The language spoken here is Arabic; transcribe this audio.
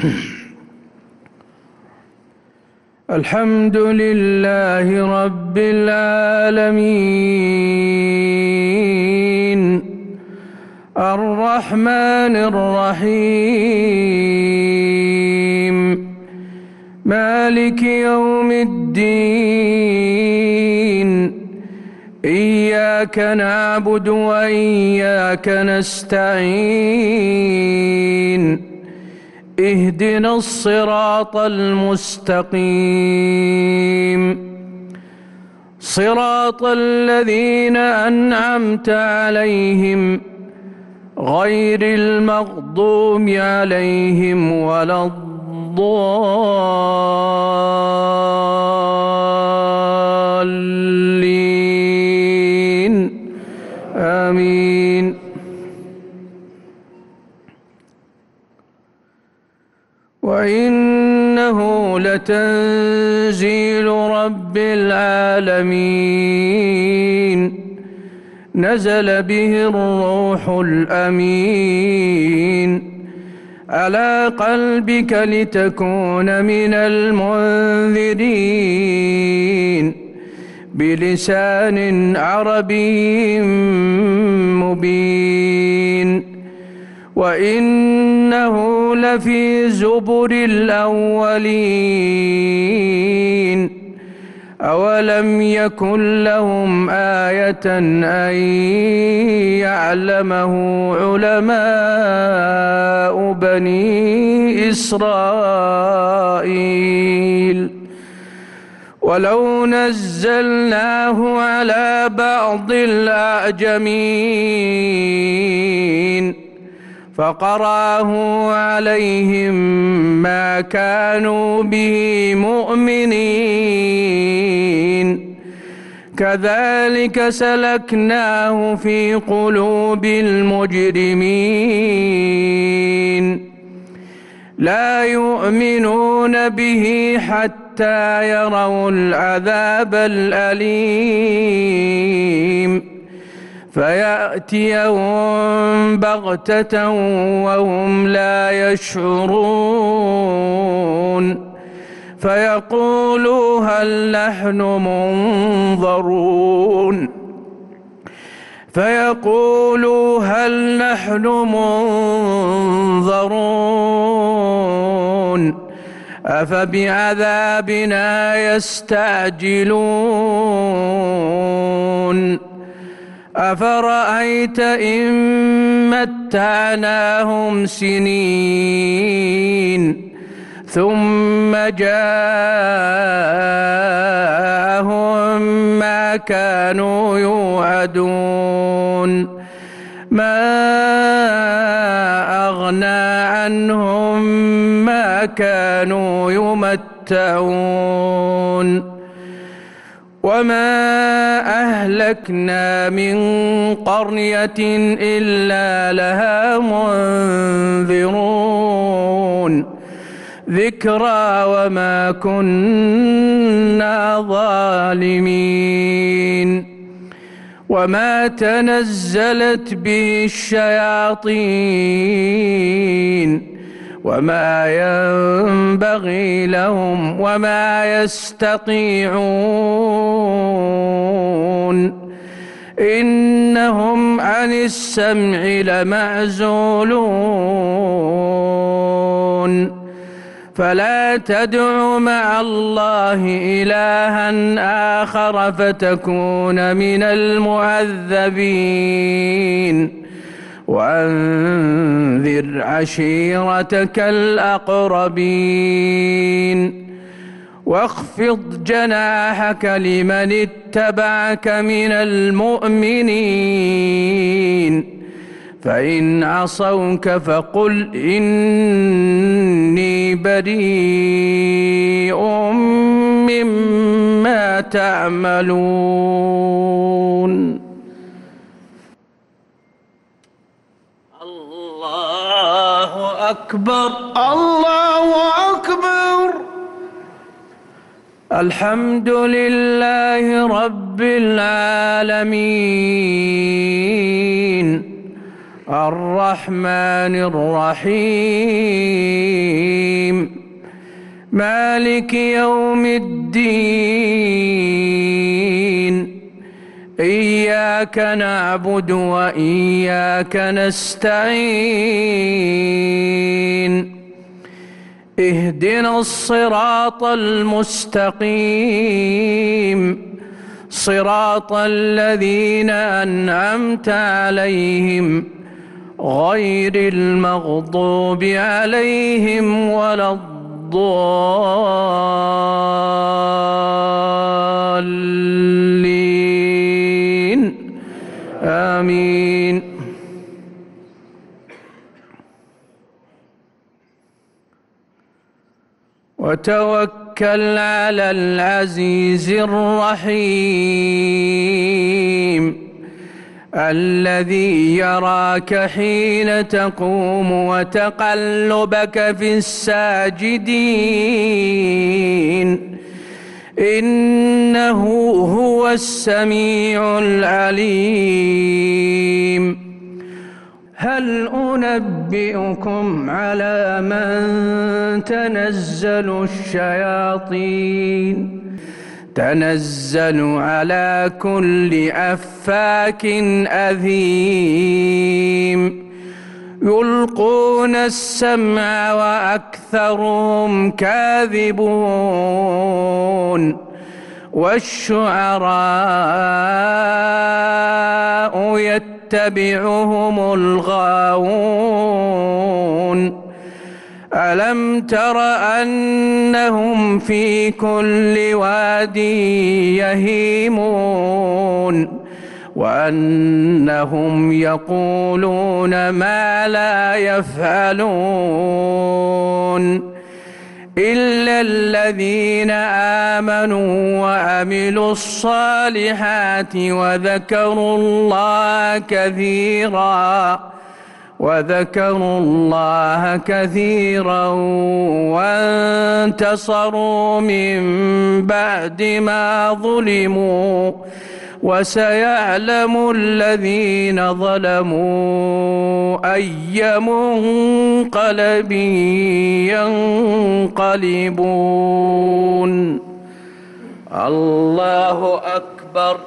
الحمد لله رب العالمين الرحمن الرحيم مالك يوم الدين إياك نعبد وإياك نستعين اهدنا الصراط المستقيم صراط الذين أنعمت عليهم غير المغضوب عليهم ولا الضالين آمين. وإنه لتنزيل رب العالمين نزل به الروح الأمين على قلبك لتكون من المنذرين بلسان عربي مبين وإنه لفي زبر الأولين أولم يكن لهم آية أن يعلمه علماء بني إسرائيل ولو نزلناه على بعض الأعجمين فقرأه عليهم ما كانوا به مؤمنين كذلك سلكناه في قلوب المجرمين لا يؤمنون به حتى يروا العذاب الأليم فيأتيهم بغتة وهم لا يشعرون فيقولوا هل نحن منظرون أفبعذابنا يستعجلون أفرأيت إن متعناهم سنين ثم جاءهم ما كانوا يوعدون ما أغنى عنهم ما كانوا يمتعون وما أهلكنا من قرية إلا لها منذرون ذكرى وما كنا ظالمين وما تنزلت به الشياطين وما ينبغي لهم وما يستطيعون إنهم عن السمع لمعزولون فلا تدع مع الله إلها آخر فتكون من المعذبين وأنذر عشيرتك الأقربين واخفض جناحك لمن اتبعك من المؤمنين فإن عصوك فقل إني بريء مما تعملون. الله أكبر الله أكبر. الحمد لله رب العالمين الرحمن الرحيم مالك يوم الدين إياك نعبد وإياك نستعين اهدنا الصراط المستقيم صراط الذين أنعمت عليهم غير المغضوب عليهم ولا الضالين آمين. وتوكل على العزيز الرحيم الذي يراك حين تقوم وتقلبك في الساجدين إنه هو السميع العليم. هل أنبئكم على من تنزل الشياطين تنزل على كل أفاك أثيم يلقون السمع وأكثرهم كاذبون والشعراء يتبعهم الغاوون ألم تر أنهم في كل واد يهيمون وأنهم يقولون ما لا يفعلون إلا الذين آمنوا وعملوا الصالحات وذكروا الله كثيرا وانتصروا من بعد ما ظلموا وسيعلم الذين ظلموا أي منقلب ينقلبون. الله أكبر.